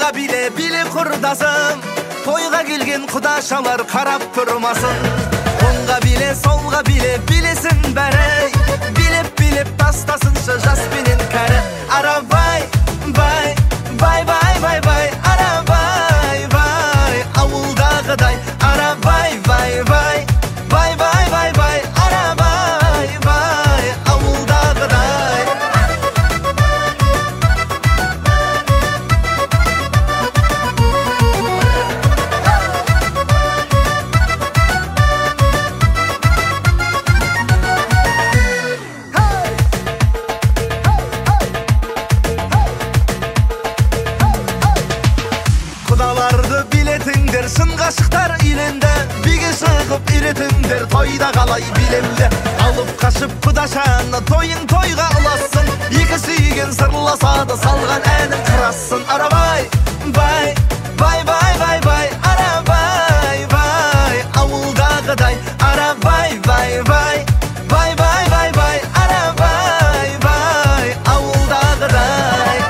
Сонға біле құрдасым, тойға келген құдашалар қарап тұрмасын. Оңға біле, солға білесін бәрі, билеп тастасыншы жас пенен кәрі. Арабай, бай, бай, бай, бай, бай, арабай, бай, ауылдағыдай. Арабай, бай, бай, бай, бай, бай, бай, арабай, бай, ауылдағыдай. Құдаларды билетіңдер, шын ғашықтар үйленді, биге шығып үйретіңдер, тойда қалай билемді. Алып қашып құдашаны, тойың тойға ұласын, екі сүйген сырласады, салған әнің қырассын. Арабай, бай, бай, бай, бай, бай, арабай, бай, ауылдағыдай. Арабай, бай, бай, бай, бай, бай, бай, арабай, бай, ауылдағыдай.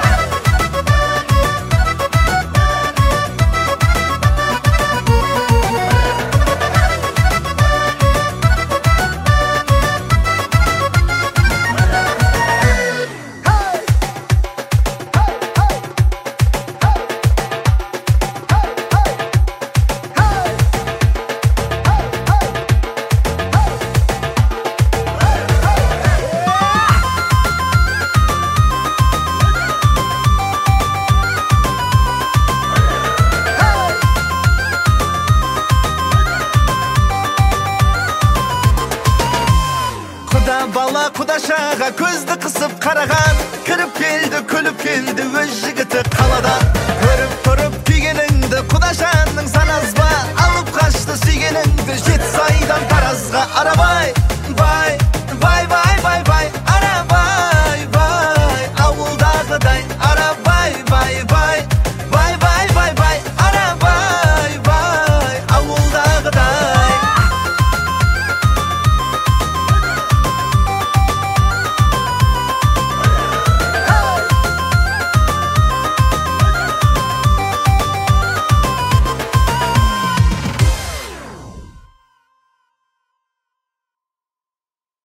Бала құдашаға көзді қысып қараған, кіріп келді, күліп келді өз жігіті қаладан. Көріп тұрып күйгеніңді құдашанның санасба.